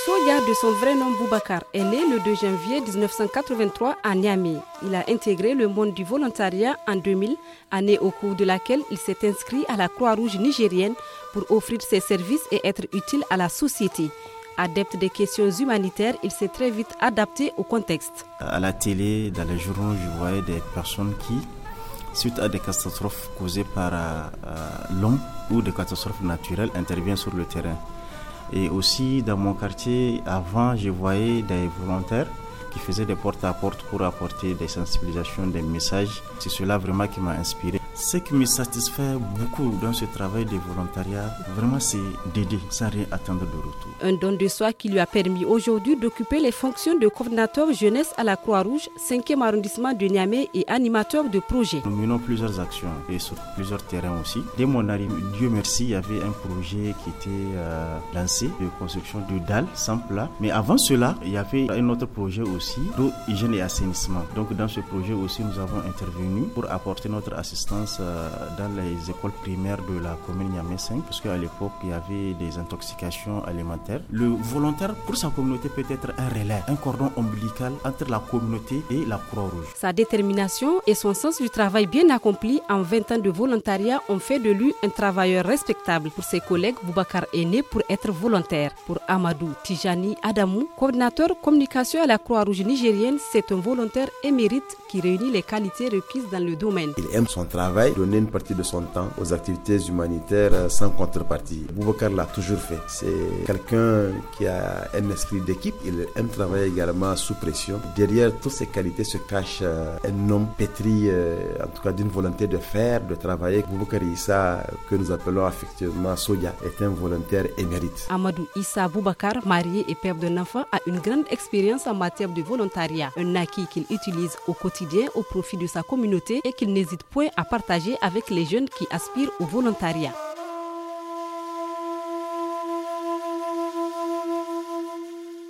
Soya, de son vrai nom Boubacar, est né le 2 janvier 1983 à Niamey. Il a intégré le monde du volontariat en 2000, année au cours de laquelle il s'est inscrit à la Croix-Rouge nigérienne pour offrir ses services et être utile à la société. Adepte des questions humanitaires, il s'est très vite adapté au contexte. À la télé, dans les journaux, je voyais des personnes qui, suite à des catastrophes causées par l'homme ou des catastrophes naturelles, interviennent sur le terrain. Et aussi dans mon quartier, avant, je voyais des volontaires qui faisaient des porte-à-porte pour apporter des sensibilisations, des messages. C'est cela vraiment qui m'a inspiré. Ce qui me satisfait beaucoup dans ce travail de volontariat, vraiment c'est d'aider sans rien attendre de retour. Un don de soi qui lui a permis aujourd'hui d'occuper les fonctions de coordinateur jeunesse à la Croix-Rouge, 5e arrondissement de Niamey et animateur de projet. Nous menons plusieurs actions et sur plusieurs terrains aussi. Dès mon arrivée, Dieu merci, il y avait un projet qui était lancé de construction de dalles sans plat. Mais avant cela, il y avait un autre projet aussi d'eau, hygiène et assainissement. Donc dans ce projet aussi, nous avons intervenu pour apporter notre assistance dans les écoles primaires de la commune Niamey 5, parce qu'à l'époque, il y avait des intoxications alimentaires. Le volontaire, pour sa communauté, peut être un relais, un cordon ombilical entre la communauté et la Croix-Rouge. Sa détermination et son sens du travail bien accompli en 20 ans de volontariat ont fait de lui un travailleur respectable. Pour ses collègues, Boubacar est né pour être volontaire. Pour Amadou Tijani Adamou, coordinateur communication à la Croix-Rouge nigérienne, c'est un volontaire émérite qui réunit les qualités requises dans le domaine. Il aime son travail, donner une partie de son temps aux activités humanitaires sans contrepartie. Boubacar l'a toujours fait. C'est quelqu'un qui a un esprit d'équipe. Il aime travailler également sous pression. Derrière toutes ces qualités se cache un homme pétri, en tout cas d'une volonté de faire, de travailler. Boubacar Issa, que nous appelons affectueusement Soya, est un volontaire émérite. Amadou Issa Boubacar, marié et père d'un enfant, a une grande expérience en matière de volontariat. Un acquis qu'il utilise au quotidien au profit de sa communauté et qu'il n'hésite point à partager avec les jeunes qui aspirent au volontariat.